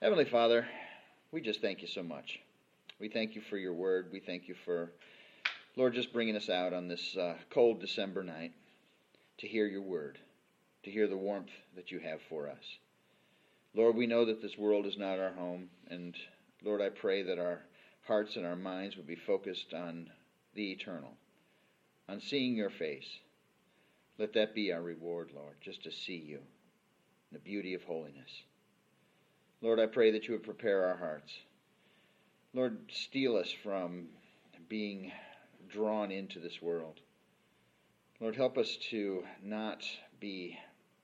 Heavenly Father, we just thank you so much. We thank you for your word. We thank you for, Lord, just bringing us out on this cold December night to hear your word, to hear the warmth that you have for us. Lord, we know that this world is not our home, and Lord, I pray that our hearts and our minds would be focused on the eternal, on seeing your face. Let that be our reward, Lord, just to see you, the beauty of holiness. Lord, I pray that you would prepare our hearts. Lord, steal us from being drawn into this world. Lord, help us to not be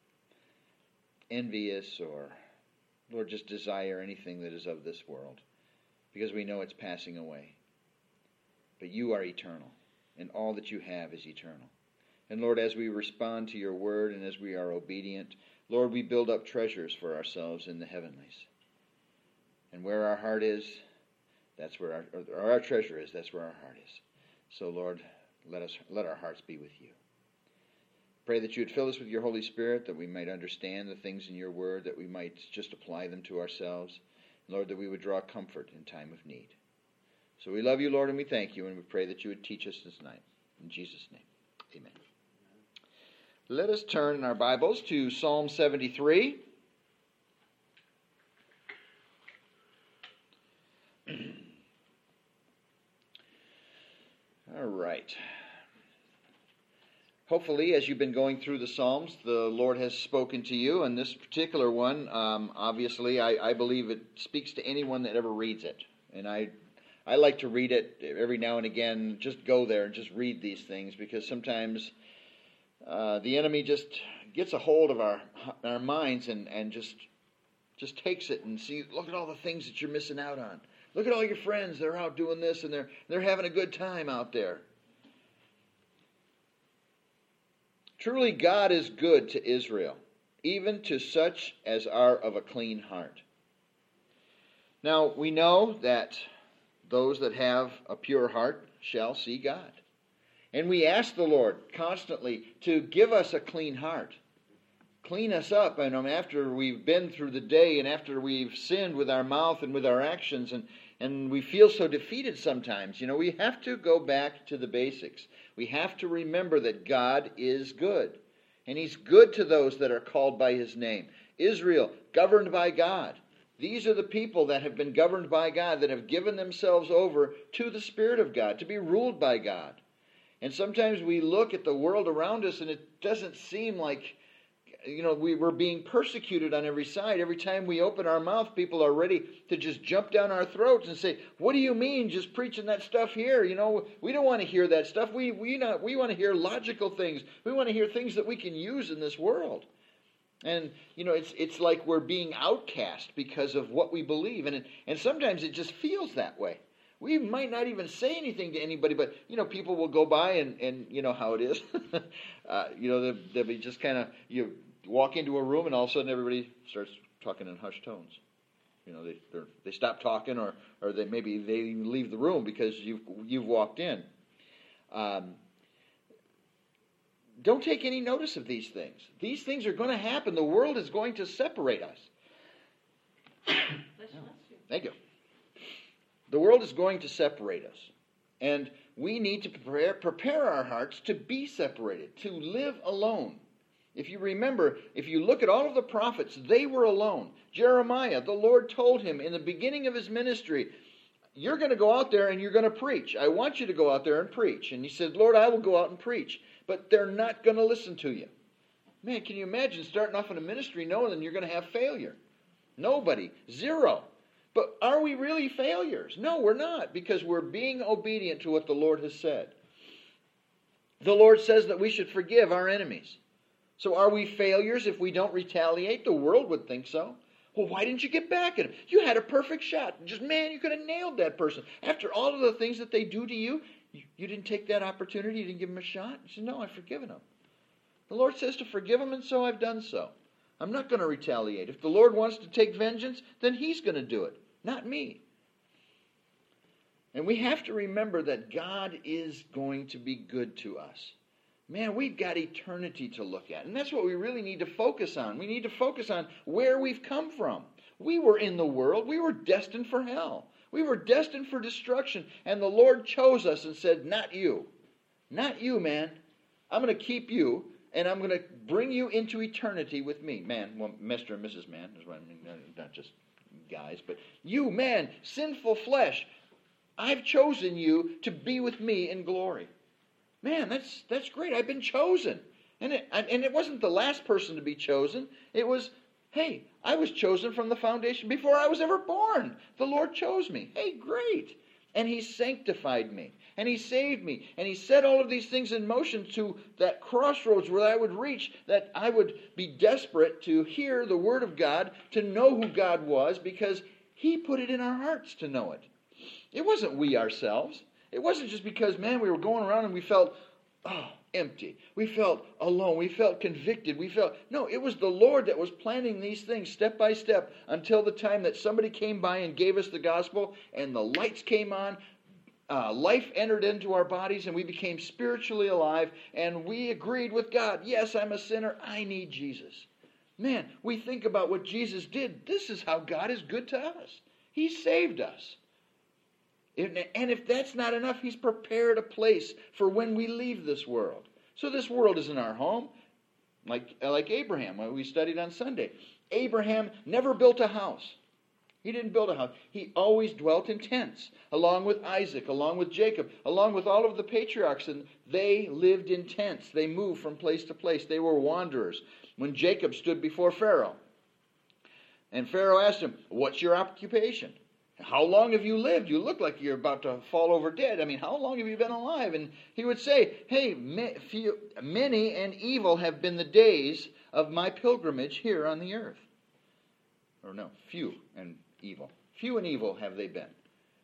envious or, Lord, just desire anything that is of this world, because we know it's passing away. But you are eternal, and all that you have is eternal. And Lord, as we respond to your word and as we are obedient, Lord, we build up treasures for ourselves in the heavenlies. And where our heart is, that's where our treasure is, that's where our heart is. So Lord, let our hearts be with you. Pray that you would fill us with your Holy Spirit, that we might understand the things in your word, that we might just apply them to ourselves. Lord, that we would draw comfort in time of need. So we love you, Lord, and we thank you, and we pray that you would teach us this night. In Jesus' name, amen. Let us turn in our Bibles to Psalm 73. All right. Hopefully, as you've been going through the Psalms, the Lord has spoken to you. And this particular one, obviously, I believe it speaks to anyone that ever reads it. And I like to read it every now and again, just go there and just read these things, because sometimes the enemy just gets a hold of our minds and just takes it and see, look at all the things that you're missing out on. Look at all your friends, they're out doing this and they're having a good time out there. Truly God is good to Israel, even to such as are of a clean heart. Now we know that those that have a pure heart shall see God. And we ask the Lord constantly to give us a clean heart. Clean us up, and after we've been through the day and after we've sinned with our mouth and with our actions, and we feel so defeated sometimes, we have to go back to the basics. We have to remember that God is good. And He's good to those that are called by His name. Israel, governed by God. These are the people that have been governed by God, that have given themselves over to the Spirit of God, to be ruled by God. And sometimes we look at the world around us and it doesn't seem like, we're being persecuted on every side. Every time we open our mouth, people are ready to just jump down our throats and say, what do you mean just preaching that stuff here? We don't want to hear that stuff. We want to hear logical things. We want to hear things that we can use in this world. And, it's like we're being outcast because of what we believe. And sometimes it just feels that way. We might not even say anything to anybody, but, people will go by and you know how it is. They'll be just kind of, you walk into a room and all of a sudden everybody starts talking in hushed tones. They stop talking or they leave the room because you've walked in. Don't take any notice of these things. These things are going to happen. The world is going to separate us. Thank you. The world is going to separate us. And we need to prepare our hearts to be separated, to live alone. If you remember, if you look at all of the prophets, they were alone. Jeremiah, the Lord told him in the beginning of his ministry, you're going to go out there and you're going to preach. I want you to go out there and preach. And he said, Lord, I will go out and preach. But they're not going to listen to you. Man, can you imagine starting off in a ministry knowing that you're going to have failure? Nobody. Zero. But are we really failures? No, we're not, because we're being obedient to what the Lord has said. The Lord says that we should forgive our enemies. So are we failures if we don't retaliate? The world would think so. Well, why didn't you get back at him? You had a perfect shot. You could have nailed that person. After all of the things that they do to you, you didn't take that opportunity, you didn't give them a shot? You said, no, I've forgiven them. The Lord says to forgive them, and so I've done so. I'm not going to retaliate. If the Lord wants to take vengeance, then He's going to do it, not me. And we have to remember that God is going to be good to us. Man, we've got eternity to look at. And that's what we really need to focus on. We need to focus on where we've come from. We were in the world. We were destined for hell. We were destined for destruction. And the Lord chose us and said, not you. Not you, man. I'm going to keep you, and I'm going to bring you into eternity with me. Man, well, Mr. and Mrs. Man is what I mean, not just guys, but you, man, sinful flesh, I've chosen you to be with me in glory. Man, that's great. I've been chosen. And it wasn't the last person to be chosen. It was, hey, I was chosen from the foundation before I was ever born. The Lord chose me. Hey, great. And He sanctified me. And He saved me. And He set all of these things in motion to that crossroads where I would reach, that I would be desperate to hear the Word of God, to know who God was, because He put it in our hearts to know it. It wasn't we ourselves. It wasn't just because, man, we were going around and we felt, empty. We felt alone. We felt convicted. No, it was the Lord that was planning these things step by step until the time that somebody came by and gave us the gospel and the lights came on. Life entered into our bodies and we became spiritually alive and we agreed with God. Yes, I'm a sinner. I need Jesus. Man, we think about what Jesus did. This is how God is good to us. He saved us. And if that's not enough, He's prepared a place for when we leave this world. So this world isn't our home. Like Abraham, what we studied on Sunday. Abraham never built a house. He didn't build a house. He always dwelt in tents, along with Isaac, along with Jacob, along with all of the patriarchs. And they lived in tents. They moved from place to place. They were wanderers. When Jacob stood before Pharaoh, and Pharaoh asked him, "What's your occupation? How long have you lived? You look like you're about to fall over dead. I mean, how long have you been alive?" And he would say, "Hey, many and evil have been the days of my pilgrimage here on the earth." Or no, few and evil. Few and evil have they been.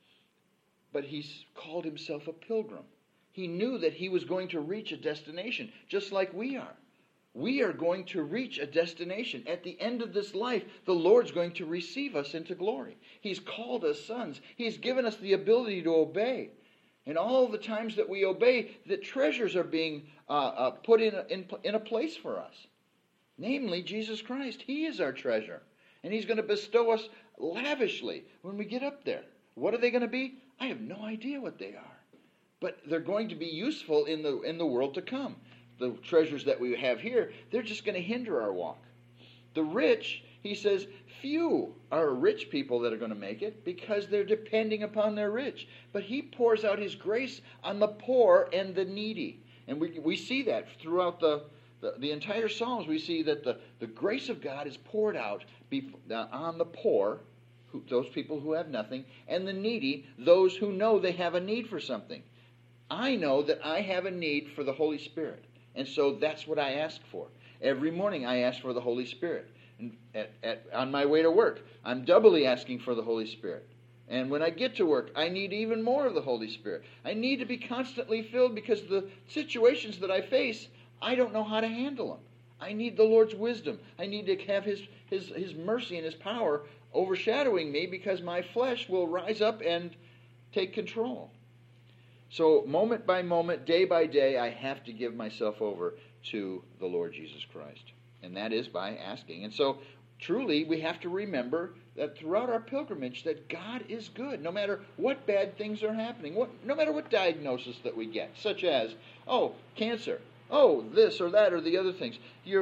But he's called himself a pilgrim. He knew that he was going to reach a destination, just like we are. We are going to reach a destination. At the end of this life, the Lord's going to receive us into glory. He's called us sons. He's given us the ability to obey. And all the times that we obey, the treasures are being put in a place for us. Namely, Jesus Christ. He is our treasure. And He's going to bestow us lavishly when we get up there. What are they going to be? I have no idea what they are. But they're going to be useful in the world to come. The treasures that we have here, they're just going to hinder our walk. The rich, he says, few are rich people that are going to make it because they're depending upon their rich. But He pours out His grace on the poor and the needy. And we see that throughout the entire Psalms. We see that the grace of God is poured out on the poor, those people who have nothing, and the needy, those who know they have a need for something. I know that I have a need for the Holy Spirit. And so that's what I ask for. Every morning I ask for the Holy Spirit. And on my way to work, I'm doubly asking for the Holy Spirit. And when I get to work, I need even more of the Holy Spirit. I need to be constantly filled because the situations that I face, I don't know how to handle them. I need the Lord's wisdom. I need to have His mercy and His power overshadowing me because my flesh will rise up and take control. So moment by moment, day by day, I have to give myself over to the Lord Jesus Christ. And that is by asking. And so truly we have to remember that throughout our pilgrimage that God is good. No matter what bad things are happening. No matter what diagnosis that we get. Such as, cancer. This or that or the other things.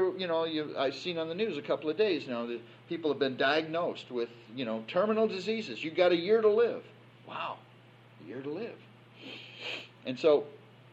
I've seen on the news a couple of days now that people have been diagnosed with, terminal diseases. You've got a year to live. Wow. A year to live. And so,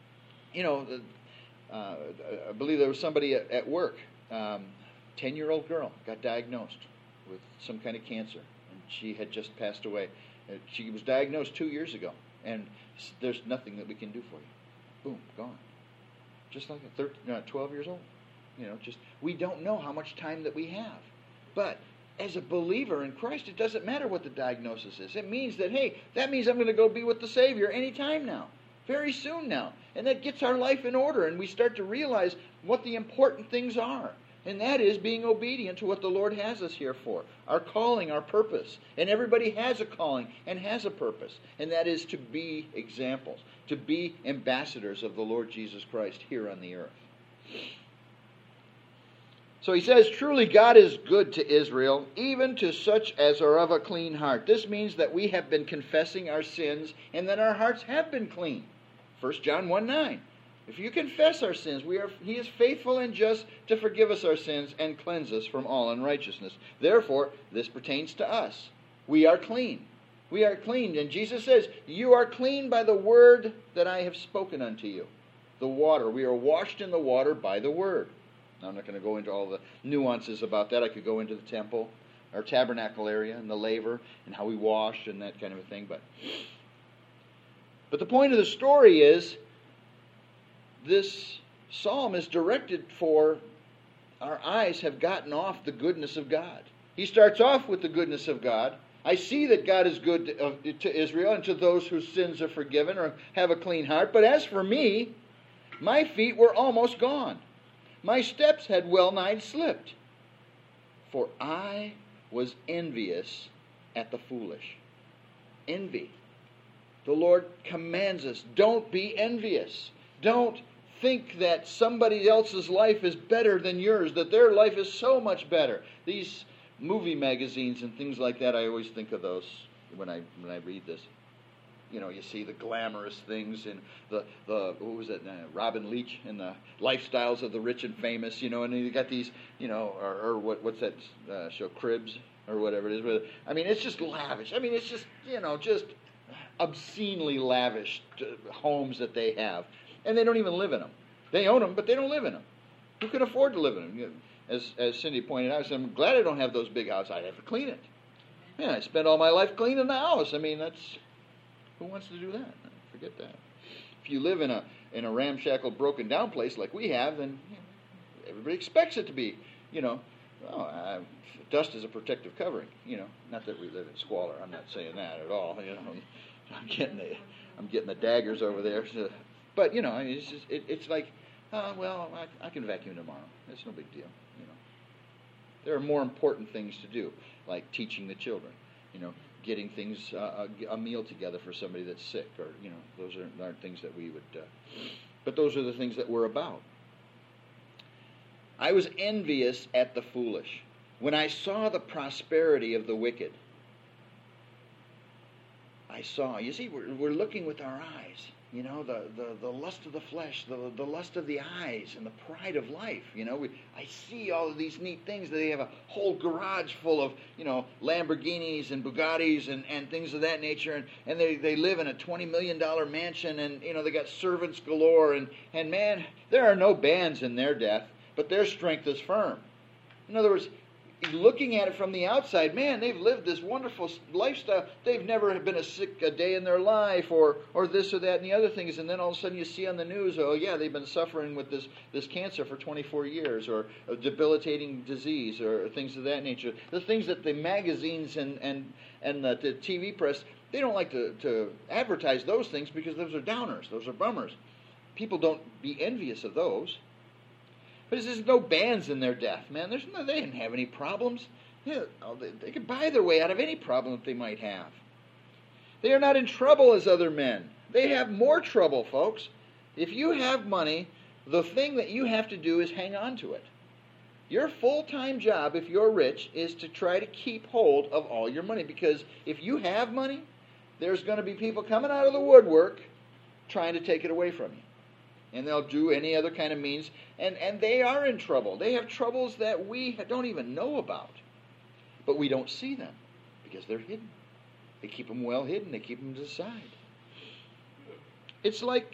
I believe there was somebody at work, 10-year-old girl, got diagnosed with some kind of cancer, and she had just passed away. She was diagnosed 2 years ago, and there's nothing that we can do for you. Boom, gone. Just like 12 years old. We don't know how much time that we have. But as a believer in Christ, it doesn't matter what the diagnosis is. It means that, that means I'm going to go be with the Savior anytime now. Very soon now. And that gets our life in order, and we start to realize what the important things are. And that is being obedient to what the Lord has us here for. Our calling, our purpose. And everybody has a calling and has a purpose. And that is to be examples. To be ambassadors of the Lord Jesus Christ here on the earth. So he says, truly God is good to Israel, even to such as are of a clean heart. This means that we have been confessing our sins and that our hearts have been clean. 1 John 1:9. If you confess our sins, He is faithful and just to forgive us our sins and cleanse us from all unrighteousness. Therefore, this pertains to us. We are clean. We are clean. And Jesus says, you are clean by the word that I have spoken unto you. The water. We are washed in the water by the word. Now, I'm not going to go into all the nuances about that. I could go into the temple, our tabernacle area, and the laver, and how we wash and that kind of a thing. But the point of the story is, this psalm is directed for our eyes have gotten off the goodness of God. He starts off with the goodness of God. I see that God is good to Israel and to those whose sins are forgiven or have a clean heart. But as for me, my feet were almost gone. My steps had well nigh slipped. For I was envious at the foolish. Envy. The Lord commands us, don't be envious. Don't think that somebody else's life is better than yours, that their life is so much better. These movie magazines and things like that, I always think of those when I read this. You know, you see the glamorous things and the what was it, Robin Leach and the lifestyles of the rich and famous, you know, and you got these, you know, or what's that show, Cribs or whatever it is. I mean, it's just lavish. I mean, it's just, you know, just obscenely lavish homes that they have. And they don't even live in them. They own them, but they don't live in them. Who can afford to live in them? As Cindy pointed out, I said, I'm glad I don't have those big houses. I have to clean it. Man, I spent all my life cleaning the house. I mean, who wants to do that? Forget that. If you live in a ramshackle, broken down place like we have, then everybody expects it to be, you know, dust is a protective covering. You know, not that we live in squalor. I'm not saying that at all. You know, I'm getting the daggers over there. So, but you know, it's like, well, I can vacuum tomorrow. It's no big deal. You know, there are more important things to do, like teaching the children. You know, getting things a meal together for somebody that's sick, or you know, those aren't things that we would. But those are the things that we're about. I was envious at the foolish when I saw the prosperity of the wicked. I saw. You see, we're looking with our eyes. You know, the lust of the flesh, the lust of the eyes, and the pride of life. You know, I see all of these neat things. They have a whole garage full of, you know, Lamborghinis and Bugattis and things of that nature. And they live in a $20 million mansion, and, you know, they got servants galore. And man, there are no bands in their death, but their strength is firm. In other words, looking at it from the outside, man, they've lived this wonderful lifestyle. They've never been sick a day in their life, or this or that and the other things. And then all of a sudden you see on the news, oh yeah, they've been suffering with this cancer for 24 years, or a debilitating disease, or things of that nature. The things that the magazines and the TV press, they don't like to advertise those things because those are downers, those are bummers. People don't be envious of those. But there's no bands in their death, man. They didn't have any problems. Yeah, they could buy their way out of any problem that they might have. They are not in trouble as other men. They have more trouble, folks. If you have money, the thing that you have to do is hang on to it. Your full-time job, if you're rich, is to try to keep hold of all your money. Because if you have money, there's going to be people coming out of the woodwork trying to take it away from you. And they'll do any other kind of means. And they are in trouble. They have troubles that we don't even know about. But we don't see them because they're hidden. They keep them well hidden. They keep them to the side. It's like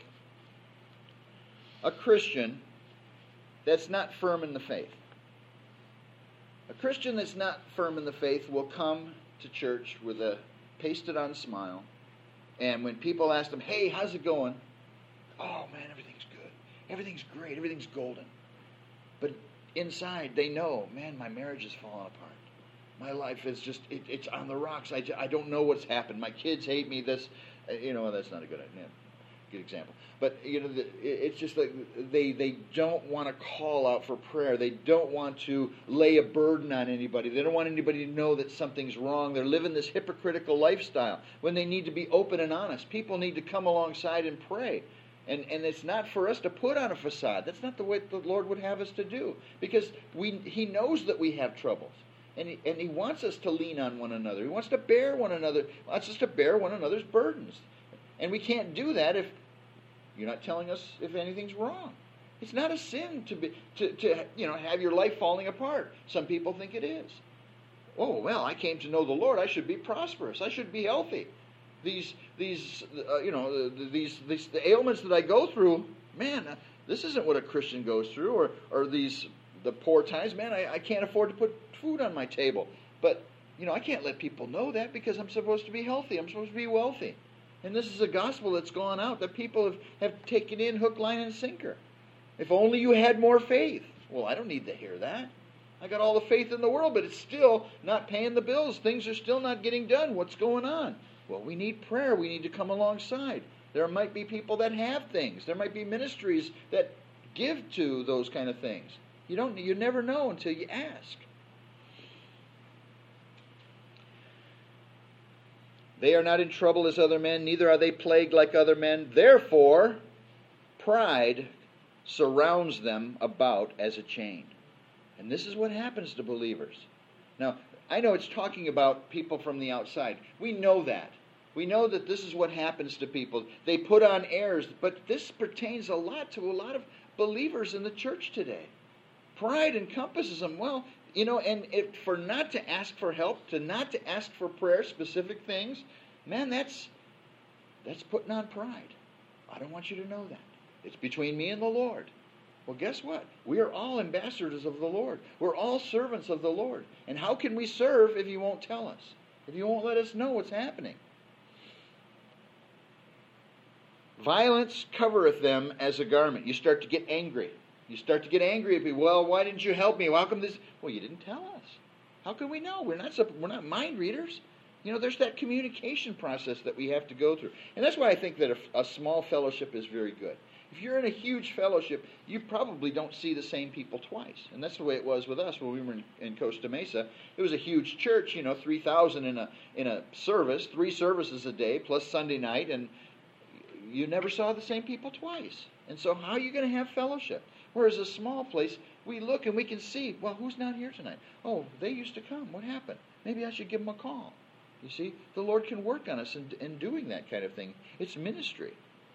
a Christian that's not firm in the faith. A Christian that's not firm in the faith will come to church with a pasted-on smile. And when people ask them, hey, how's it going? Oh, man, everything's good. Everything's great. Everything's golden. But inside, they know, man, my marriage is falling apart. My life is just, it's on the rocks. I don't know what's happened. My kids hate me. That's not a good example. But, you know, it's just like they don't want to call out for prayer. They don't want to lay a burden on anybody. They don't want anybody to know that something's wrong. They're living this hypocritical lifestyle when they need to be open and honest. People need to come alongside and pray. And it's not for us to put on a facade. That's not the way the Lord would have us to do. Because He knows that we have troubles. And He wants us to lean on one another. He wants to bear one another. He wants us to bear one another's burdens. And we can't do that if you're not telling us if anything's wrong. It's not a sin to have your life falling apart. Some people think it is. Oh, well, I came to know the Lord. I should be prosperous. I should be healthy. The ailments that I go through, man, this isn't what a Christian goes through. Or the poor times, man, I can't afford to put food on my table. But, I can't let people know that because I'm supposed to be healthy. I'm supposed to be wealthy. And this is a gospel that's gone out that people have taken in hook, line, and sinker. If only you had more faith. Well, I don't need to hear that. I got all the faith in the world, but it's still not paying the bills. Things are still not getting done. What's going on? Well, we need prayer. We need to come alongside. There might be people that have things. There might be ministries that give to those kind of things. You never know until you ask. They are not in trouble as other men, neither are they plagued like other men. Therefore, pride surrounds them about as a chain. And this is what happens to believers. Now, I know it's talking about people from the outside. We know that. We know that this is what happens to people. They put on airs, but this pertains a lot to a lot of believers in the church today. Pride encompasses them. Well, and for not to ask for help, not to ask for prayer, specific things, man, that's putting on pride. I don't want you to know that. It's between me and the Lord. Well, guess what? We are all ambassadors of the Lord. We're all servants of the Lord. And how can we serve if you won't tell us? If you won't let us know what's happening? Violence covereth them as a garment. You start to get angry. You start to get angry at people. Well, why didn't you help me? Well, how come this? Well, you didn't tell us. How can we know? We're not mind readers. There's that communication process that we have to go through. And that's why I think that a small fellowship is very good. If you're in a huge fellowship, you probably don't see the same people twice. And that's the way it was with us when we were in Costa Mesa. It was a huge church, 3,000 in a service, 3 services a day, plus Sunday night, and you never saw the same people twice. And so how are you going to have fellowship? Whereas a small place, we look and we can see, well, who's not here tonight? Oh, they used to come. What happened? Maybe I should give them a call. You see, the Lord can work on us in doing that kind of thing. It's ministry.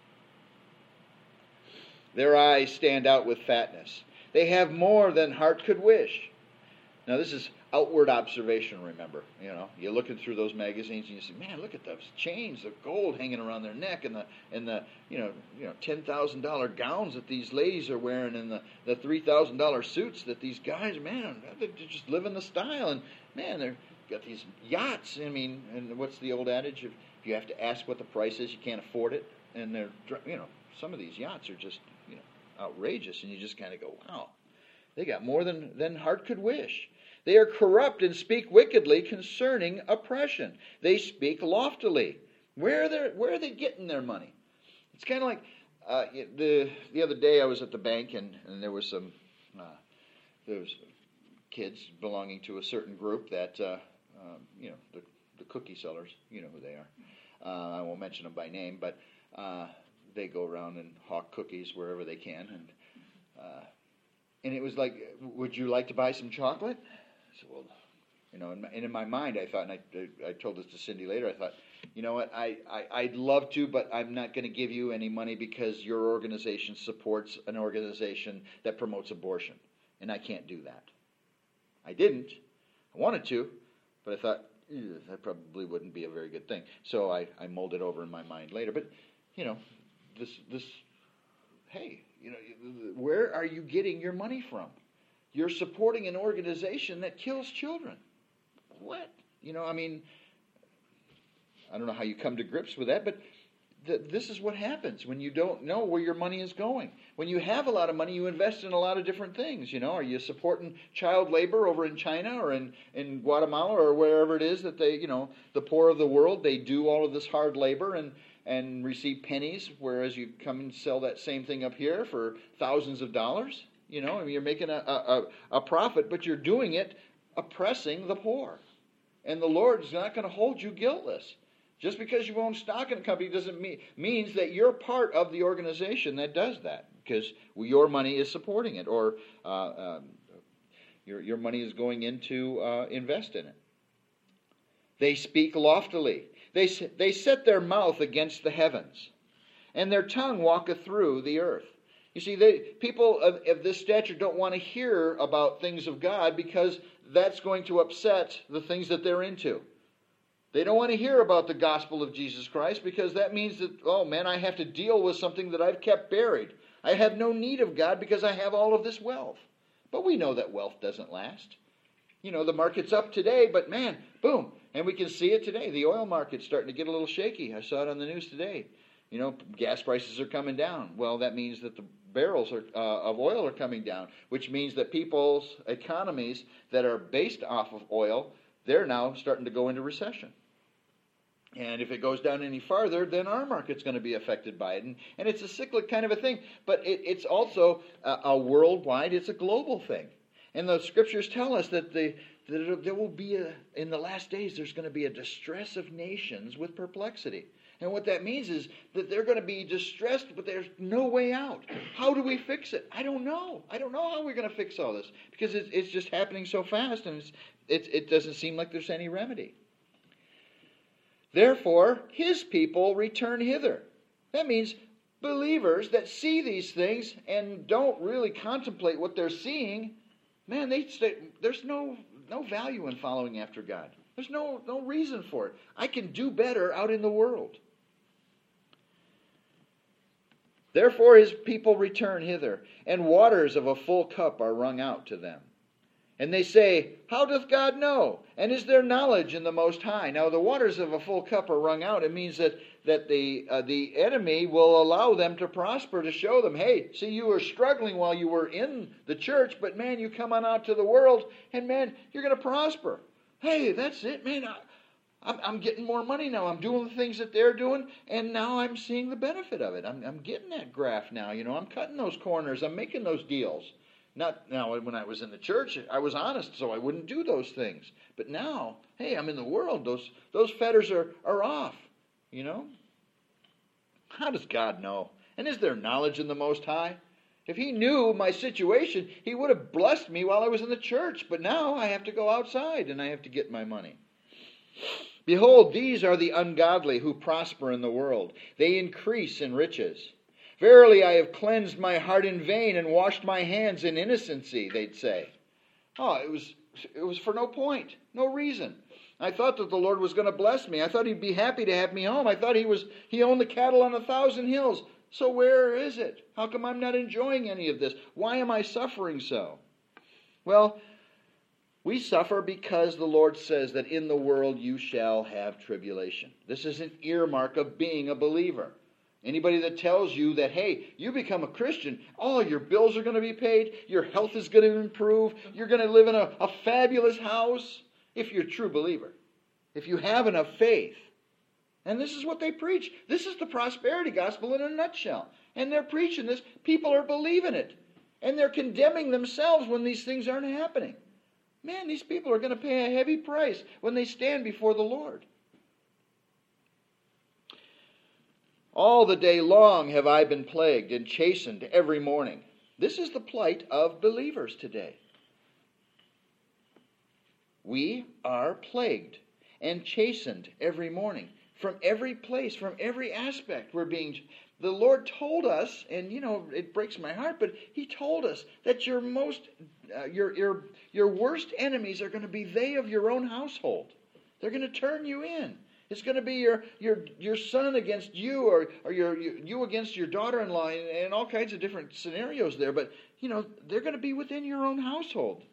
Their eyes stand out with fatness. They have more than heart could wish. Now, this is outward observation, remember. You're looking through those magazines and you say, man, look at those chains of gold hanging around their neck and the $10,000 gowns that these ladies are wearing and the $3,000 suits that these guys, man, they're just living the style. And, man, they've got these yachts. And what's the old adage? If you have to ask what the price is, you can't afford it. And they're, some of these yachts are just, outrageous, and you just kind of go, wow, they got more than heart could wish. They are corrupt and speak wickedly concerning oppression. They speak loftily. Where are they getting their money? It's kind of like the other day I was at the bank and there was kids belonging to a certain group that the cookie sellers, you know who they are. I won't mention them by name, but they go around and hawk cookies wherever they can, and it was like, would you like to buy some chocolate? I said, well, and in my mind I thought, and I told this to Cindy later, I thought, you know what, I'd love to, but I'm not going to give you any money because your organization supports an organization that promotes abortion, and I can't do that. I didn't. I wanted to, but I thought, that probably wouldn't be a very good thing. So I mulled it over in my mind later. But, where are you getting your money from? You're supporting an organization that kills children. What? I don't know how you come to grips with that, but this is what happens when you don't know where your money is going. When you have a lot of money, you invest in a lot of different things. Are you supporting child labor over in China or in Guatemala or wherever it is that they, the poor of the world, they do all of this hard labor and receive pennies, whereas you come and sell that same thing up here for thousands of dollars. You're making a profit, but you're doing it oppressing the poor. And the Lord's not going to hold you guiltless. Just because you own stock in a company doesn't means that you're part of the organization that does that, because your money is supporting it, or your money is going in to invest in it. They speak loftily. They set their mouth against the heavens, and their tongue walketh through the earth. You see, people of this stature don't want to hear about things of God, because that's going to upset the things that they're into. They don't want to hear about the gospel of Jesus Christ, because that means that, oh man, I have to deal with something that I've kept buried. I have no need of God because I have all of this wealth. But we know that wealth doesn't last. You know, the market's up today, but man, boom. And we can see it today. The oil market's starting to get a little shaky. I saw it on the news today. You know, gas prices are coming down. Well, that means that the barrels of oil are coming down, which means that people's economies that are based off of oil, they're now starting to go into recession. And if it goes down any farther, then our market's going to be affected by it. And it's a cyclic kind of a thing. But it's also a worldwide, it's a global thing. And the scriptures tell us that there will be, in the last days, there's going to be a distress of nations with perplexity. And what that means is that they're going to be distressed, but there's no way out. How do we fix it? I don't know. I don't know how we're going to fix all this, because it's just happening so fast, and it doesn't seem like there's any remedy. Therefore, his people return hither. That means believers that see these things and don't really contemplate what they're seeing, man, there's no value in following after God. There's no reason for it. I can do better out in the world. Therefore his people return hither, and waters of a full cup are wrung out to them. And they say, how doth God know? And is there knowledge in the Most High? Now the waters of a full cup are wrung out. It means that the enemy will allow them to prosper, to show them, hey, see, you were struggling while you were in the church, but man, you come on out to the world, and man, you're going to prosper. Hey, that's it, man. I'm getting more money now. I'm doing the things that they're doing, and now I'm seeing the benefit of it. I'm getting that graft now. You know, I'm cutting those corners. I'm making those deals. Not now, when I was in the church, I was honest, so I wouldn't do those things. But now, hey, I'm in the world. Those fetters are off, you know. How does God know? And is there knowledge in the Most High? If he knew my situation, he would have blessed me while I was in the church. But now I have to go outside and I have to get my money. Behold, these are the ungodly who prosper in the world. They increase in riches. Verily, I have cleansed my heart in vain and washed my hands in innocency, they'd say. Oh, it was for no point, no reason. I thought that the Lord was going to bless me. I thought he'd be happy to have me home. I thought he owned the cattle on 1,000 hills. So where is it? How come I'm not enjoying any of this? Why am I suffering so? Well, we suffer because the Lord says that in the world you shall have tribulation. This is an earmark of being a believer. Anybody that tells you that, hey, you become a Christian, all your bills are going to be paid, your health is going to improve, you're going to live in a fabulous house, if you're a true believer, if you have enough faith. And this is what they preach. This is the prosperity gospel in a nutshell. And they're preaching this. People are believing it. And they're condemning themselves when these things aren't happening. Man, these people are going to pay a heavy price when they stand before the Lord. All the day long have I been plagued and chastened every morning. This is the plight of believers today. We are plagued and chastened every morning. From every place, from every aspect, the Lord told us, and you know, it breaks my heart, but He told us that your worst enemies are going to be they of your own household. They're going to turn you in. It's going to be your son against you, or you against your daughter-in-law, and all kinds of different scenarios there. But you know, they're going to be within your own household.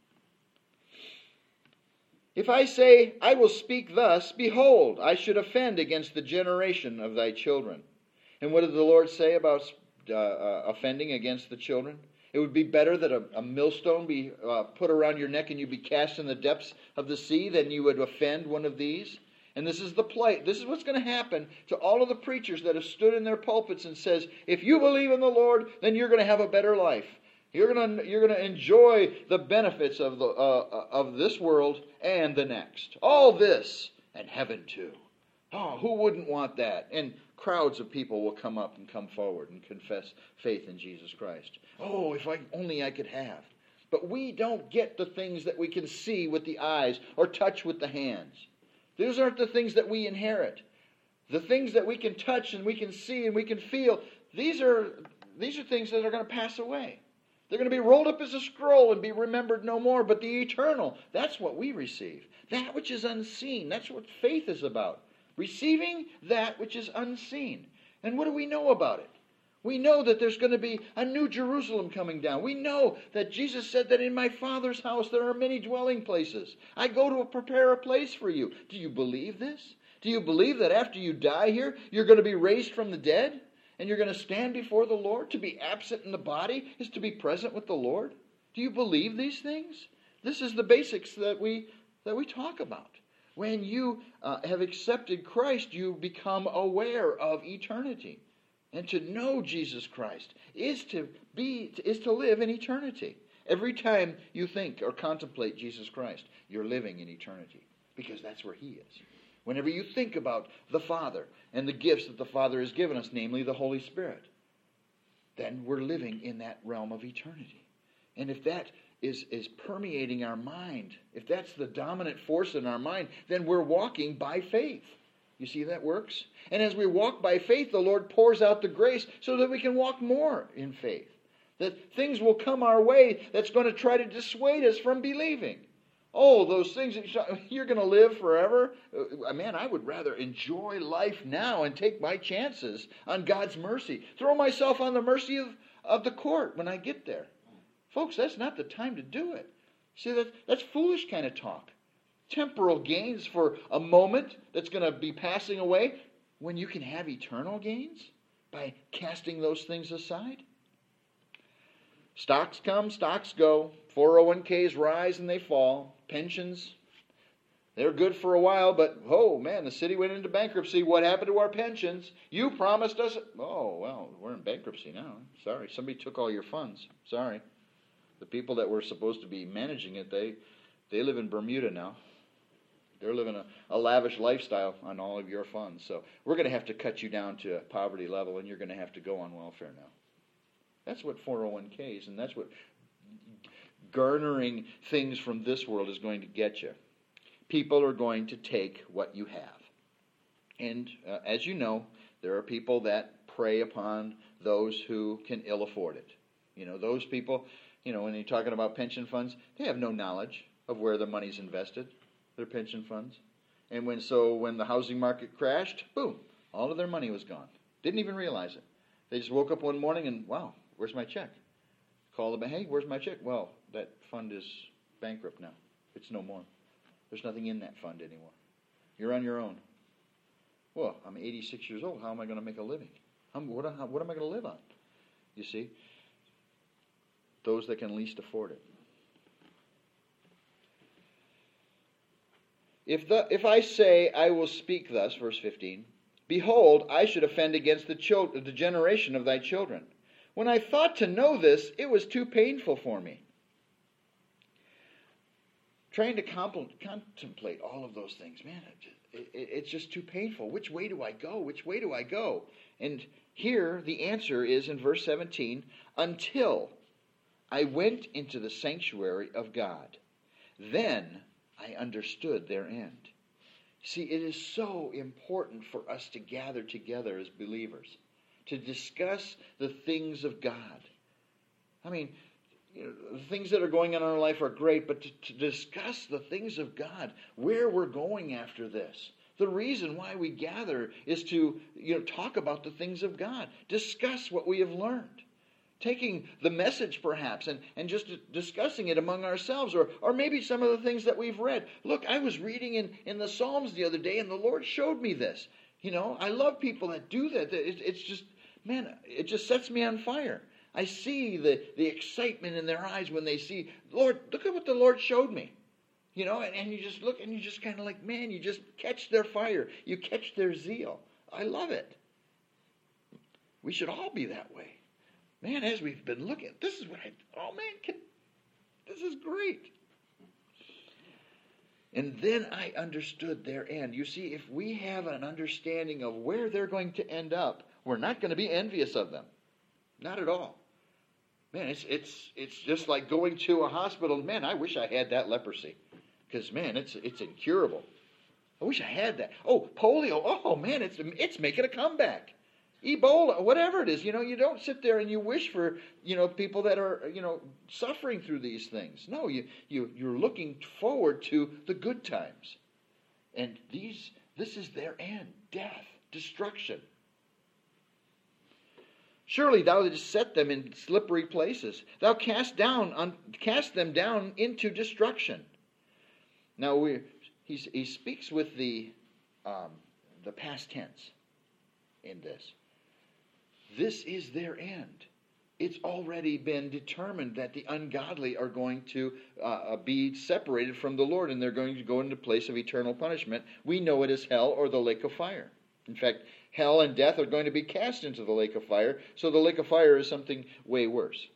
If I say, I will speak thus, behold, I should offend against the generation of thy children. And what did the Lord say about offending against the children? It would be better that a millstone be put around your neck and you be cast in the depths of the sea than you would offend one of these. And this is the plight. This is what's going to happen to all of the preachers that have stood in their pulpits and says, if you believe in the Lord, then you're going to have a better life. You're going to enjoy the benefits of this world and the next. All this and heaven too. Oh, who wouldn't want that? And crowds of people will come up and come forward and confess faith in Jesus Christ. Oh, if only I could have. But we don't get the things that we can see with the eyes or touch with the hands. Those aren't the things that we inherit. The things that we can touch and we can see and we can feel, these are things that are going to pass away. They're going to be rolled up as a scroll and be remembered no more. But the eternal, that's what we receive. That which is unseen. That's what faith is about. Receiving that which is unseen. And what do we know about it? We know that there's going to be a new Jerusalem coming down. We know that Jesus said that in my Father's house there are many dwelling places. I go to prepare a place for you. Do you believe this? Do you believe that after you die here, you're going to be raised from the dead? And you're going to stand before the Lord? To be absent in the body is to be present with the Lord. Do you believe these things? This is the basics that we talk about. When you have accepted Christ, you become aware of eternity. And to know Jesus Christ is to live in eternity. Every time you think or contemplate Jesus Christ, you're living in eternity. Because that's where He is. Whenever you think about the Father and the gifts that the Father has given us, namely the Holy Spirit, then we're living in that realm of eternity. And if that is permeating our mind, if that's the dominant force in our mind, then we're walking by faith. You see that works? And as we walk by faith, the Lord pours out the grace so that we can walk more in faith. That things will come our way that's going to try to dissuade us from believing. Oh, those things that you're going to live forever? Man, I would rather enjoy life now and take my chances on God's mercy. Throw myself on the mercy of the court when I get there. Folks, that's not the time to do it. See, that's foolish kind of talk. Temporal gains for a moment that's going to be passing away when you can have eternal gains by casting those things aside. Stocks come, stocks go. 401ks rise and they fall. Pensions, they're good for a while, but oh man, the city went into bankruptcy. What happened to our pensions? You promised us. Oh, well, we're in bankruptcy now. Sorry, somebody took all your funds. Sorry. The people that were supposed to be managing it, they live in Bermuda now. They're living a lavish lifestyle on all of your funds. So we're going to have to cut you down to poverty level, and you're going to have to go on welfare now. That's what 401ks, and that's what garnering things from this world is going to get you. People are going to take what you have. And as you know, there are people that prey upon those who can ill afford it. You know, those people, when you're talking about pension funds, they have no knowledge of where the money's invested, their pension funds. And when the housing market crashed, boom, all of their money was gone. Didn't even realize it. They just woke up one morning and, wow, where's my check? Call the bank, hey, where's my check? Well, that fund is bankrupt now. It's no more. There's nothing in that fund anymore. You're on your own. Well, I'm 86 years old. How am I going to make a living? What am I going to live on? You see? Those that can least afford it. If I say, I will speak thus, verse 15, behold, I should offend against the generation of thy children. When I thought to know this, it was too painful for me. Trying to contemplate all of those things, man, it's just too painful. Which way do I go? Which way do I go? And here the answer is in verse 17, until I went into the sanctuary of God. Then I understood their end. See, it is so important for us to gather together as believers, to discuss the things of God. I mean, the things that are going on in our life are great, but to discuss the things of God, where we're going after this. The reason why we gather is to talk about the things of God, discuss what we have learned. Taking the message perhaps and just discussing it among ourselves, or maybe some of the things that we've read. Look, I was reading in the Psalms the other day and the Lord showed me this. I love people that do that. It's just, man, it just sets me on fire. I see the excitement in their eyes when they see, Lord, look at what the Lord showed me. And you just look and you just kind of like, man, you just catch their fire. You catch their zeal. I love it. We should all be that way. Man, as we've been looking, this is great. And then I understood their end. You see, if we have an understanding of where they're going to end up, we're not going to be envious of them. Not at all. Man, it's just like going to a hospital. Man, I wish I had that leprosy. Because, man, it's incurable. I wish I had that. Oh, polio. Oh, man, it's making a comeback. Ebola, whatever it is. You don't sit there and you wish for, people that are, suffering through these things. No, you're looking forward to the good times. And this is their end. Death, destruction. Surely thou didst set them in slippery places. Thou cast them down into destruction. Now he speaks with the past tense in this. This is their end. It's already been determined that the ungodly are going to be separated from the Lord, and they're going to go into a place of eternal punishment. We know it as hell or the lake of fire. In fact, hell and death are going to be cast into the lake of fire, so the lake of fire is something way worse.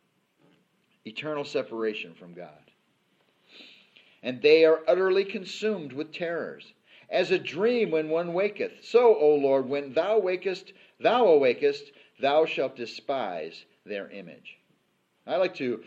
Eternal separation from God. And they are utterly consumed with terrors. As a dream when one waketh, so, O Lord, when thou awakest, thou shalt despise their image. I like to,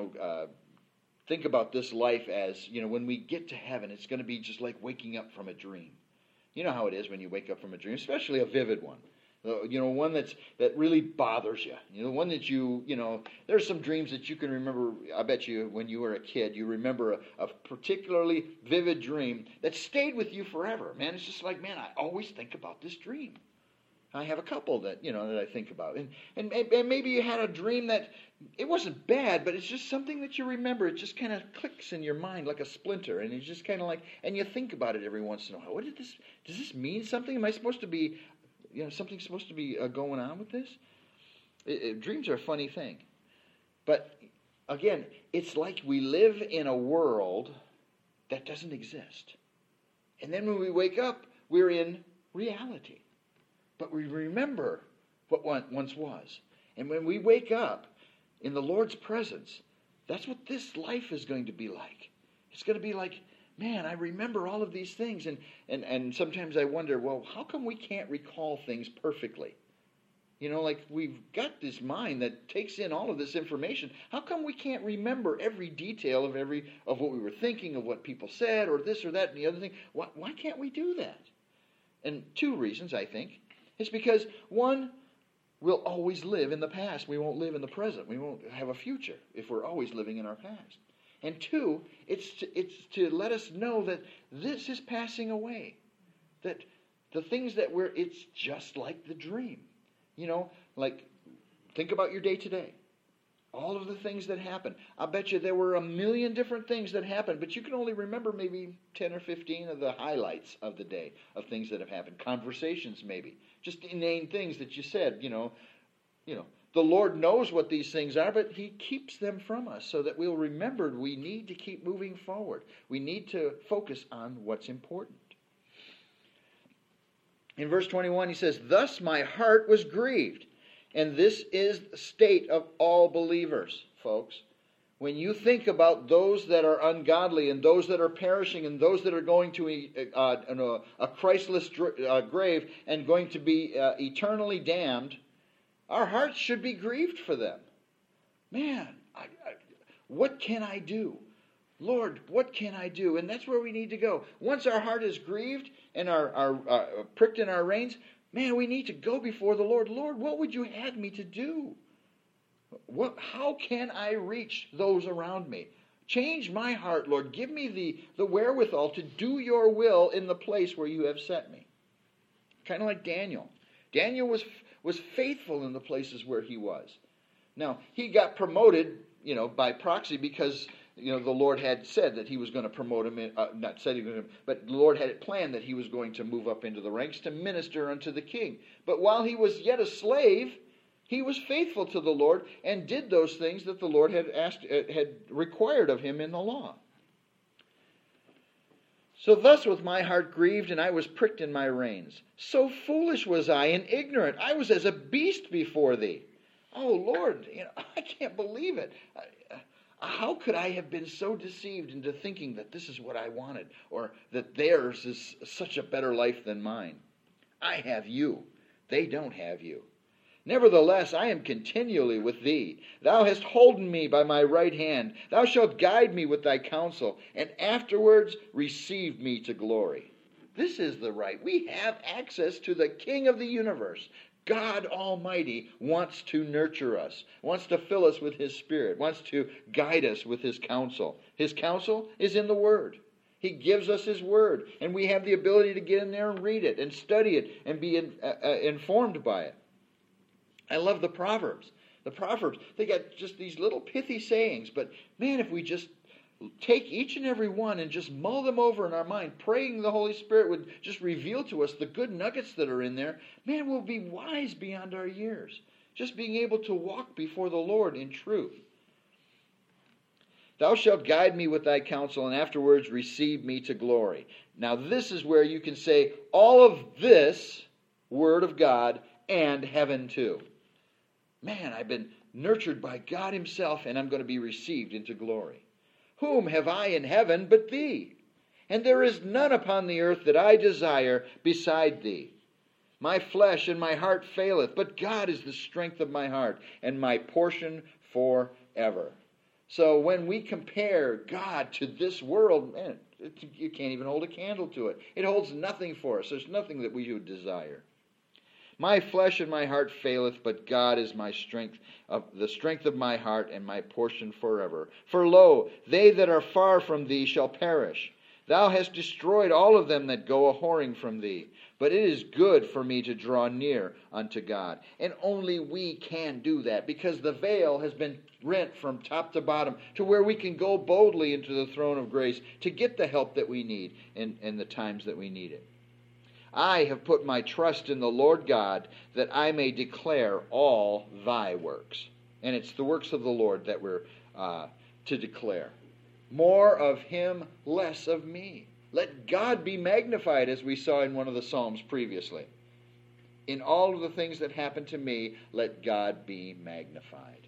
think about this life as, when we get to heaven, it's going to be just like waking up from a dream. You know how it is when you wake up from a dream, especially a vivid one. One that really bothers you. One that there's some dreams that you can remember. I bet you when you were a kid, you remember a particularly vivid dream that stayed with you forever. Man, it's just like, man, I always think about this dream. I have a couple that, that I think about. And maybe you had a dream that it wasn't bad, but it's just something that you remember. It just kind of clicks in your mind like a splinter. And it's just kind of like, and you think about it every once in a while. Does this mean something? Am I supposed to be, something's supposed to be going on with this? Dreams are a funny thing. But again, it's like we live in a world that doesn't exist. And then when we wake up, we're in reality. But we remember what once was. And when we wake up in the Lord's presence, that's what this life is going to be like. It's going to be like, man, I remember all of these things. And sometimes I wonder, well, how come we can't recall things perfectly? Like we've got this mind that takes in all of this information. How come we can't remember every detail of what we were thinking, of what people said, or this or that and the other thing? Why can't we do that? And two reasons, I think. It's because, one, we'll always live in the past. We won't live in the present. We won't have a future if we're always living in our past. And two, it's to let us know that this is passing away. That the things that it's just like the dream. Like, think about your day today. All of the things that happened. I bet you there were 1 million different things that happened, but you can only remember maybe 10 or 15 of the highlights of the day, of things that have happened. Conversations maybe. Just inane things that you said, The Lord knows what these things are, but He keeps them from us so that we'll remember we need to keep moving forward. We need to focus on what's important. In verse 21, he says, "Thus my heart was grieved." And this is the state of all believers, folks. When you think about those that are ungodly and those that are perishing and those that are going to a Christless grave and going to be eternally damned, our hearts should be grieved for them. Man, what can I do? Lord, what can I do? And that's where we need to go. Once our heart is grieved and are pricked in our reins, man, we need to go before the Lord. Lord, what would you have me to do? How can I reach those around me? Change my heart, Lord. Give me the wherewithal to do your will in the place where you have set me. Kind of like Daniel. Daniel was faithful in the places where he was. Now, he got promoted, by proxy because the Lord had said that He was going to promote him. Not said He was going to, but the Lord had it planned that he was going to move up into the ranks to minister unto the king. But while he was yet a slave, he was faithful to the Lord and did those things that the Lord had required of him in the law. So thus was my heart grieved, and I was pricked in my reins. So foolish was I and ignorant. I was as a beast before Thee. Oh Lord, I can't believe it. How could I have been so deceived into thinking that this is what I wanted, or that theirs is such a better life than mine? I have you. They don't have you. Nevertheless, I am continually with thee. Thou hast holden me by my right hand. Thou shalt guide me with thy counsel, and afterwards receive me to glory. This is the right. We have access to the King of the universe. God Almighty wants to nurture us, wants to fill us with His Spirit, wants to guide us with His counsel. His counsel is in the Word. He gives us His Word, and we have the ability to get in there and read it and study it and be informed by it. I love the Proverbs. The Proverbs, they got just these little pithy sayings, but man, if we just take each and every one and just mull them over in our mind, praying the Holy Spirit would just reveal to us the good nuggets that are in there, man, we'll be wise beyond our years. Just being able to walk before the Lord in truth. Thou shalt guide me with thy counsel, and afterwards receive me to glory. Now this is where you can say all of this Word of God and heaven too. Man, I've been nurtured by God Himself, and I'm going to be received into glory. Whom have I in heaven but thee? And there is none upon the earth that I desire beside thee. My flesh and my heart faileth, but God is the strength of my heart, and my portion forever. So when we compare God to this world, man, you can't even hold a candle to it. It holds nothing for us. There's nothing that we would desire. My flesh and my heart faileth, but God is my strength, the strength of my heart, and my portion forever. For lo, they that are far from thee shall perish. Thou hast destroyed all of them that go a-whoring from thee. But it is good for me to draw near unto God. And only we can do that, because the veil has been rent from top to bottom to where we can go boldly into the throne of grace to get the help that we need in the times that we need it. I have put my trust in the Lord God, that I may declare all thy works. And it's the works of the Lord that we're to declare. More of Him, less of me. Let God be magnified, as we saw in one of the Psalms previously. In all of the things that happen to me, let God be magnified.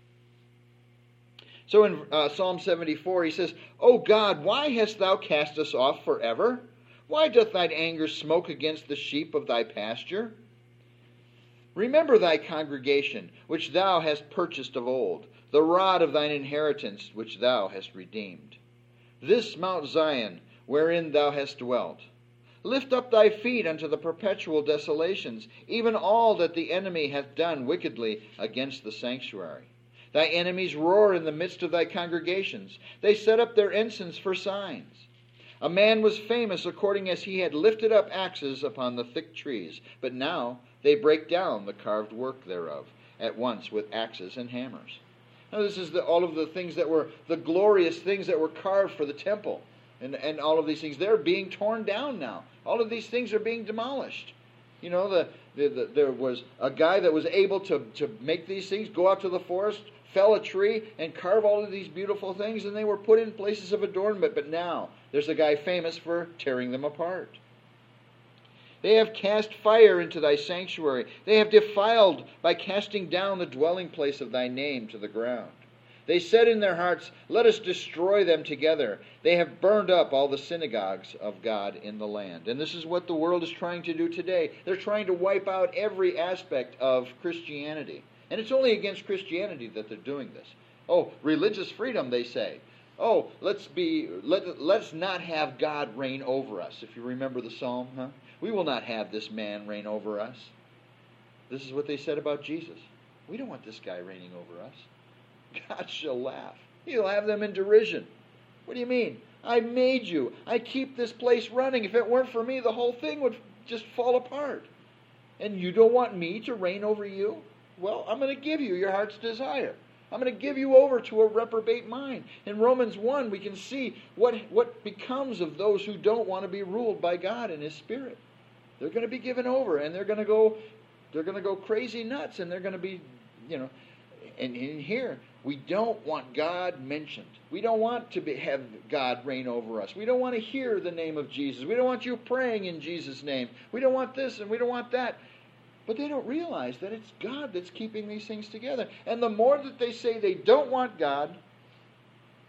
So in Psalm 74, he says, O God, why hast thou cast us off forever? Why doth thine anger smoke against the sheep of thy pasture? Remember thy congregation, which thou hast purchased of old, the rod of thine inheritance, which thou hast redeemed. This Mount Zion, wherein thou hast dwelt. Lift up thy feet unto the perpetual desolations, even all that the enemy hath done wickedly against the sanctuary. Thy enemies roar in the midst of thy congregations. They set up their ensigns for signs. A man was famous according as he had lifted up axes upon the thick trees, but now they break down the carved work thereof, at once with axes and hammers. Now this is all of the things that were the glorious things that were carved for the temple, and all of these things. They're being torn down now. All of these things are being demolished. You know, there was a guy that was able to make these things, go out to the forest, fell a tree, and carve all of these beautiful things, and they were put in places of adornment. But now there's a guy famous for tearing them apart. They have cast fire into thy sanctuary. They have defiled by casting down the dwelling place of thy name to the ground. They said in their hearts, let us destroy them together. They have burned up all the synagogues of God in the land. And this is what the world is trying to do today. They're trying to wipe out every aspect of Christianity. And it's only against Christianity that they're doing this. Oh, religious freedom, they say. Oh, let's not have God reign over us. If you remember the psalm, huh? We will not have this man reign over us. This is what they said about Jesus. We don't want this guy reigning over us. God shall laugh. He'll have them in derision. What do you mean? I made you. I keep this place running. If it weren't for me, the whole thing would just fall apart. And you don't want me to reign over you? Well, I'm going to give you your heart's desire. I'm going to give you over to a reprobate mind. In Romans 1, we can see what becomes of those who don't want to be ruled by God and His Spirit. They're going to be given over, and they're going to go crazy nuts, and they're going to be, and in here, we don't want God mentioned. We don't want to have God reign over us. We don't want to hear the name of Jesus. We don't want you praying in Jesus' name. We don't want this and we don't want that. But they don't realize that it's God that's keeping these things together. And the more that they say they don't want God,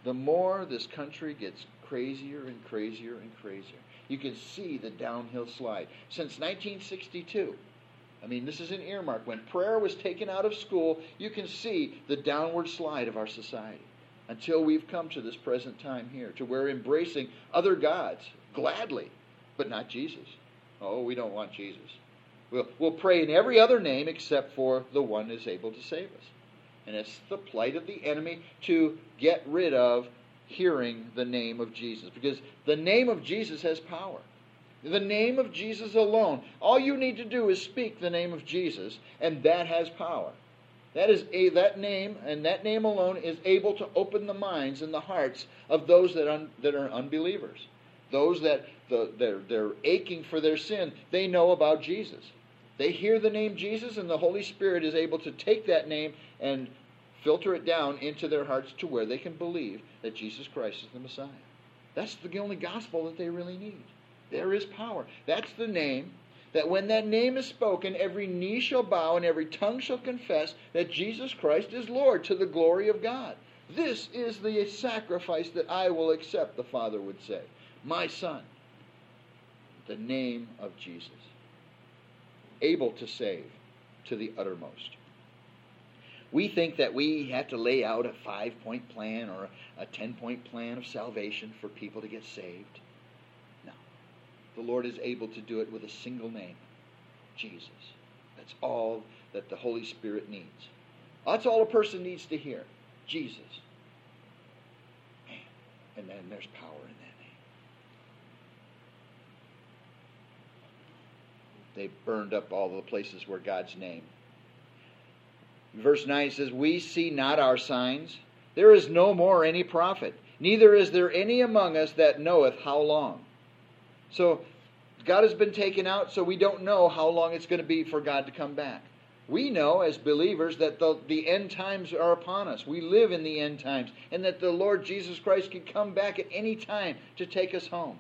the more this country gets crazier and crazier and crazier. You can see the downhill slide. Since 1962, I mean, this is an earmark. When prayer was taken out of school, you can see the downward slide of our society until we've come to this present time here, to where embracing other gods gladly, but not Jesus. Oh, we don't want Jesus. We'll pray in every other name except for the one who is able to save us. And it's the plight of the enemy to get rid of hearing the name of Jesus, because the name of Jesus has power. The name of Jesus alone. All you need to do is speak the name of Jesus, and that has power. That name, and that name alone, is able to open the minds and the hearts of those that are unbelievers. Those that they're aching for their sin, they know about Jesus. They hear the name Jesus, and the Holy Spirit is able to take that name and filter it down into their hearts to where they can believe that Jesus Christ is the Messiah. That's the only gospel that they really need. There is power. That's the name that when that name is spoken, every knee shall bow and every tongue shall confess that Jesus Christ is Lord, to the glory of God. This is the sacrifice that I will accept, the Father would say. My Son, the name of Jesus, able to save to the uttermost. We think that we have to lay out a 5-point plan or a 10-point plan of salvation for people to get saved. No. The Lord is able to do it with a single name, Jesus. That's all that the Holy Spirit needs. That's all a person needs to hear, Jesus. Man, and then there's power in that name. They burned up all the places where God's name. Verse 9 says, we see not our signs. There is no more any prophet. Neither is there any among us that knoweth how long. So God has been taken out, so we don't know how long it's going to be for God to come back. We know as believers that the end times are upon us. We live in the end times. And that the Lord Jesus Christ can come back at any time to take us home.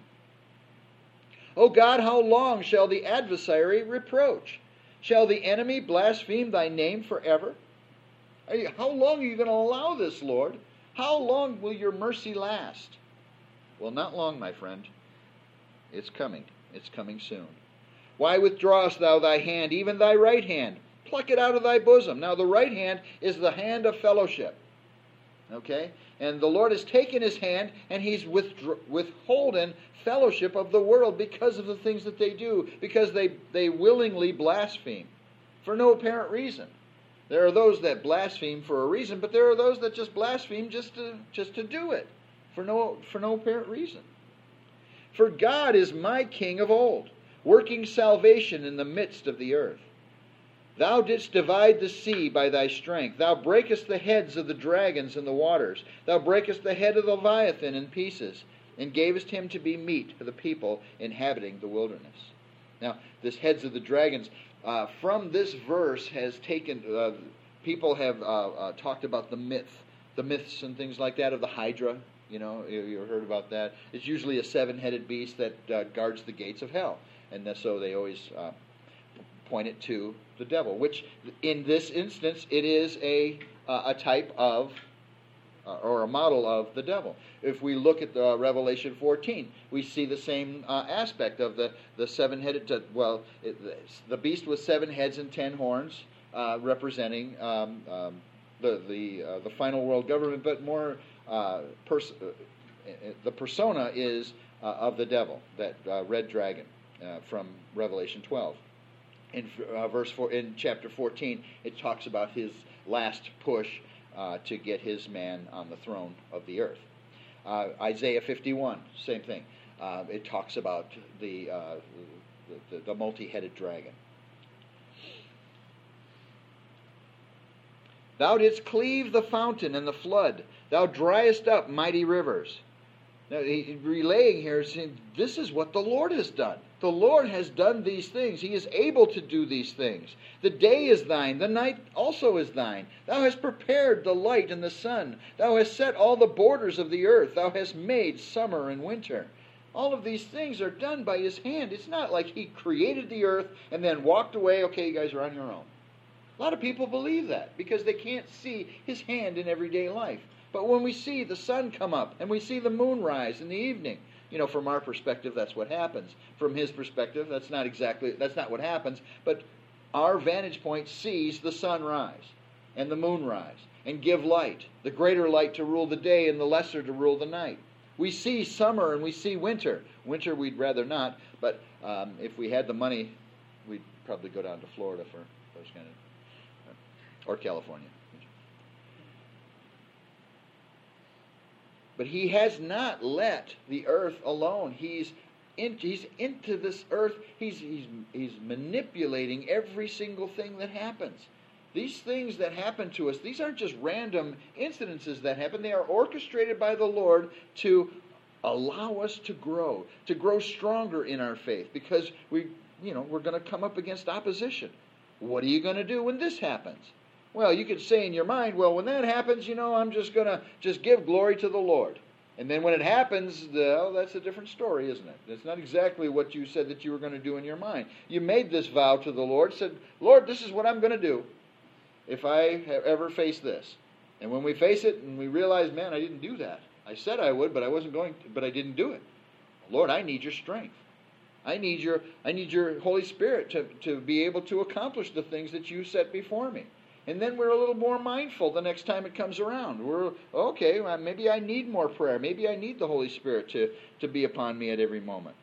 O God, how long shall the adversary reproach? Shall the enemy blaspheme thy name forever? How long are you going to allow this, Lord? How long will your mercy last? Well, not long, my friend. It's coming. It's coming soon. Why withdrawest thou thy hand, even thy right hand? Pluck it out of thy bosom. Now, the right hand is the hand of fellowship. Okay? And the Lord has taken his hand, and he's withholden fellowship of the world because of the things that they do, because they willingly blaspheme for no apparent reason. There are those that blaspheme for a reason, but there are those that just blaspheme just to do it for no apparent reason. For God is my King of old, working salvation in the midst of the earth. Thou didst divide the sea by thy strength. Thou breakest the heads of the dragons in the waters. Thou breakest the head of the Leviathan in pieces, and gavest him to be meat for the people inhabiting the wilderness. Now, this heads of the dragons, from this verse has taken, people have talked about the myths and things like that of the Hydra. You know, you heard about that. It's usually a 7-headed beast that guards the gates of hell. And so they always point it to the devil, which in this instance it is a type of or a model of the devil. If we look at Revelation 14, we see the same aspect of the 7-headed. The beast with 7 heads and 10 horns, representing the final world government, but more the persona is of the devil, that red dragon from Revelation 12. In chapter 14, it talks about his last push to get his man on the throne of the earth. Isaiah 51, same thing. It talks about the multi-headed dragon. Thou didst cleave the fountain and the flood. Thou driest up mighty rivers. Now, he's relaying here, saying, this is what the Lord has done. The Lord has done these things. He is able to do these things. The day is thine. The night also is thine. Thou hast prepared the light and the sun. Thou hast set all the borders of the earth. Thou hast made summer and winter. All of these things are done by his hand. It's not like he created the earth and then walked away. Okay, you guys are on your own. A lot of people believe that because they can't see his hand in everyday life. But when we see the sun come up and we see the moon rise in the evening, from our perspective, that's what happens. From his perspective, that's not what happens. But our vantage point sees the sun rise and the moon rise and give light, the greater light to rule the day and the lesser to rule the night. We see summer and we see winter. Winter we'd rather not, but if we had the money, we'd probably go down to Florida for those kind of, or California. But he has not let the earth alone. He's into this earth. He's manipulating every single thing that happens. These things that happen to us, these aren't just random incidences that happen. They are orchestrated by the Lord to allow us to grow stronger in our faith, because we're going to come up against opposition. What are you going to do when this happens? Well, you could say in your mind, well, when that happens, I'm just going to give glory to the Lord. And then when it happens, that's a different story, isn't it? It's not exactly what you said that you were going to do in your mind. You made this vow to the Lord, said, Lord, this is what I'm going to do if I ever face this. And when we face it and we realize, man, I didn't do that. I said I would, but I wasn't going to, but I didn't do it. Lord, I need your strength. I need your Holy Spirit to be able to accomplish the things that you set before me. And then we're a little more mindful the next time it comes around. We're, okay, well, maybe I need more prayer. Maybe I need the Holy Spirit to be upon me at every moment.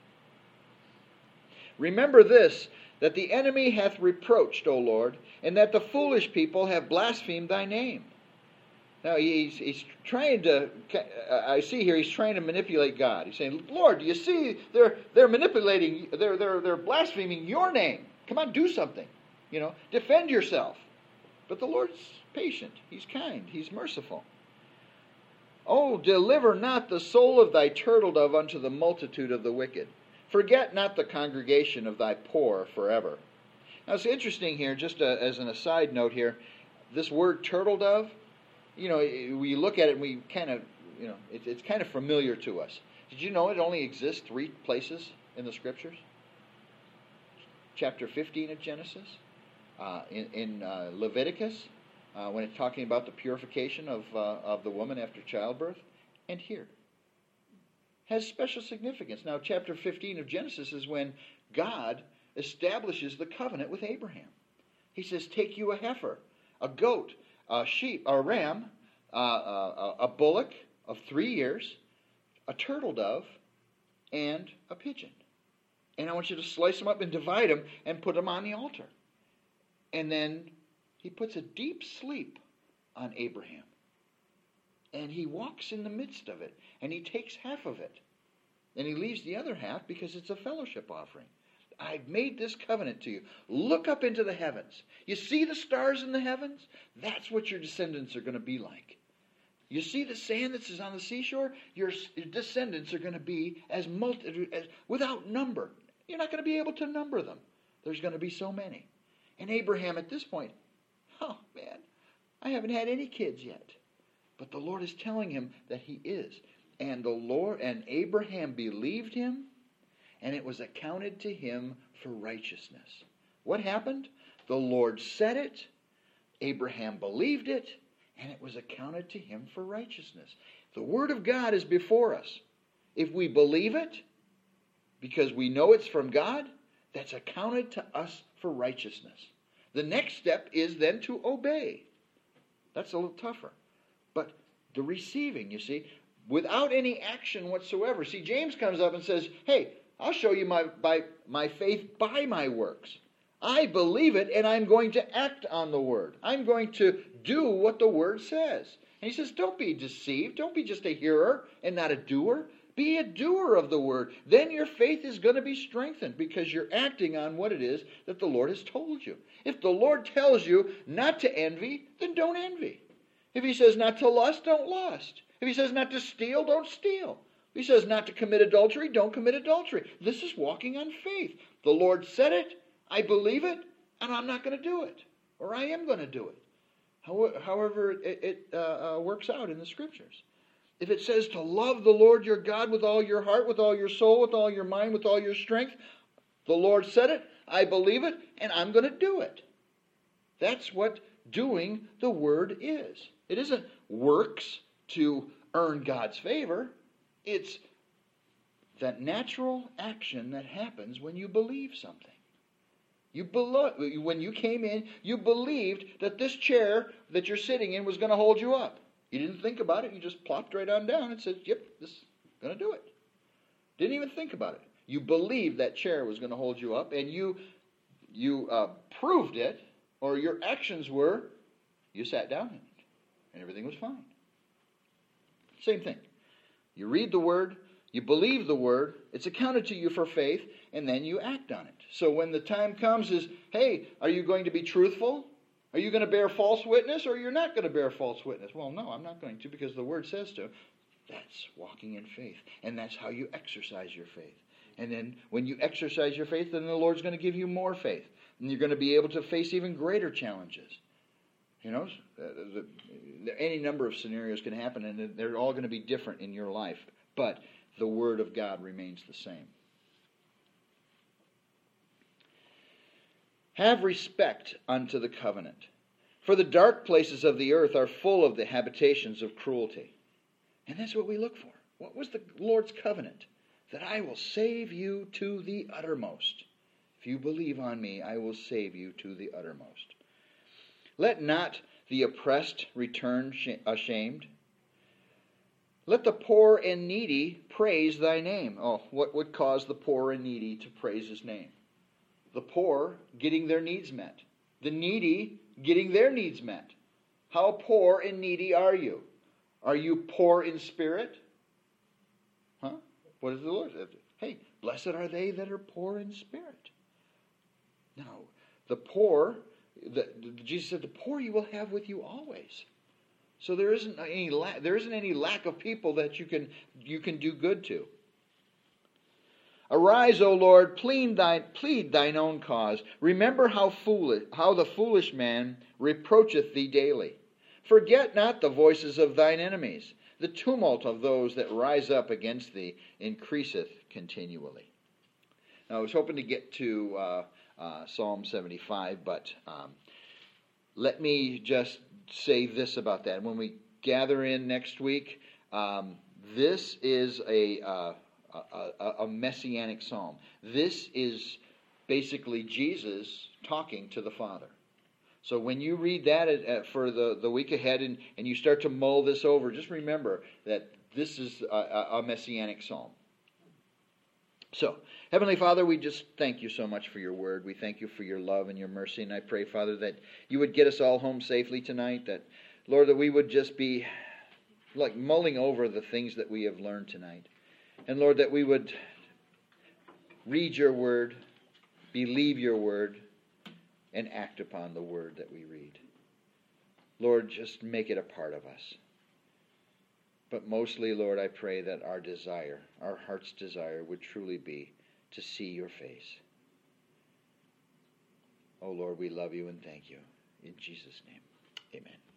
Remember this, that the enemy hath reproached, O Lord, and that the foolish people have blasphemed thy name. Now, he's trying to, I see here, he's trying to manipulate God. He's saying, Lord, do you see, they're manipulating, they're blaspheming your name. Come on, do something. Defend yourself. But the Lord's patient. He's kind. He's merciful. Oh, deliver not the soul of thy turtle dove unto the multitude of the wicked. Forget not the congregation of thy poor forever. Now, it's interesting here, just as an aside note here, this word turtle dove, we look at it and we kind of, it's kind of familiar to us. Did you know it only exists 3 places in the Scriptures? Chapter 15 of Genesis. In Leviticus, when it's talking about the purification of the woman after childbirth, and here. Has special significance. Now, chapter 15 of Genesis is when God establishes the covenant with Abraham. He says, take you a heifer, a goat, a sheep, a ram, a bullock of 3 years, a turtle dove, and a pigeon. And I want you to slice them up and divide them and put them on the altar. And then he puts a deep sleep on Abraham. And he walks in the midst of it. And he takes half of it. And he leaves the other half because it's a fellowship offering. I've made this covenant to you. Look up into the heavens. You see the stars in the heavens? That's what your descendants are going to be like. You see the sand that's on the seashore? Your descendants are going to be as without number. You're not going to be able to number them. There's going to be so many. And Abraham at this point, oh man, I haven't had any kids yet. But the Lord is telling him that he is. And Abraham believed him, and it was accounted to him for righteousness. What happened? The Lord said it, Abraham believed it, and it was accounted to him for righteousness. The Word of God is before us. If we believe it, because we know it's from God, that's accounted to us for righteousness. The next step is then to obey. That's a little tougher. But the receiving, you see, without any action whatsoever. See, James comes up and says, hey, I'll show you my faith by my works. I believe it, and I'm going to act on the Word. I'm going to do what the Word says. And he says, don't be deceived. Don't be just a hearer and not a doer. Be a doer of the Word. Then your faith is going to be strengthened because you're acting on what it is that the Lord has told you. If the Lord tells you not to envy, then don't envy. If he says not to lust, don't lust. If he says not to steal, don't steal. If he says not to commit adultery, don't commit adultery. This is walking on faith. The Lord said it, I believe it, and I'm not going to do it. Or I am going to do it. However it works out in the Scriptures. If it says to love the Lord your God with all your heart, with all your soul, with all your mind, with all your strength, the Lord said it, I believe it, and I'm going to do it. That's what doing the Word is. It isn't works to earn God's favor. It's that natural action that happens when you believe something. When you came in, you believed that this chair that you're sitting in was going to hold you up. You didn't think about it. You just plopped right on down and said, yep, this is going to do it. Didn't even think about it. You believed that chair was going to hold you up, and you proved it, or your actions were, you sat down in it, and everything was fine. Same thing. You read the Word, you believe the Word, it's accounted to you for faith, and then you act on it. So when the time comes is, hey, are you going to be truthful? Are you going to bear false witness, or you're not going to bear false witness? Well, no, I'm not going to, because the Word says to. That's walking in faith, and that's how you exercise your faith. And then when you exercise your faith, then the Lord's going to give you more faith, and you're going to be able to face even greater challenges. Any number of scenarios can happen, and they're all going to be different in your life. But the Word of God remains the same. Have respect unto the covenant, for the dark places of the earth are full of the habitations of cruelty. And that's what we look for. What was the Lord's covenant? That I will save you to the uttermost. If you believe on me, I will save you to the uttermost. Let not the oppressed return ashamed. Let the poor and needy praise thy name. Oh, what would cause the poor and needy to praise his name? The poor getting their needs met. The needy getting their needs met. How poor and needy are you? Are you poor in spirit? Huh? What does the Lord say? Hey, blessed are they that are poor in spirit. No, the poor, Jesus said, the poor you will have with you always. So there isn't any lack of people that you can do good to. Arise, O Lord, plead thine own cause. Remember how the foolish man reproacheth thee daily. Forget not the voices of thine enemies. The tumult of those that rise up against thee increaseth continually. Now, I was hoping to get to Psalm 75, but let me just say this about that. When we gather in next week, this is a messianic psalm. This is basically Jesus talking to the Father. So when you read that for the week ahead and you start to mull this over, just remember that this is a messianic psalm. So, Heavenly Father, we just thank you so much for your word. We thank you for your love and your mercy. And I pray, Father, that you would get us all home safely tonight. That, Lord, that we would just be like mulling over the things that we have learned tonight. And, Lord, that we would read your word, believe your word, and act upon the word that we read. Lord, just make it a part of us. But mostly, Lord, I pray that our desire, our heart's desire, would truly be to see your face. Oh, Lord, we love you and thank you. In Jesus' name, amen.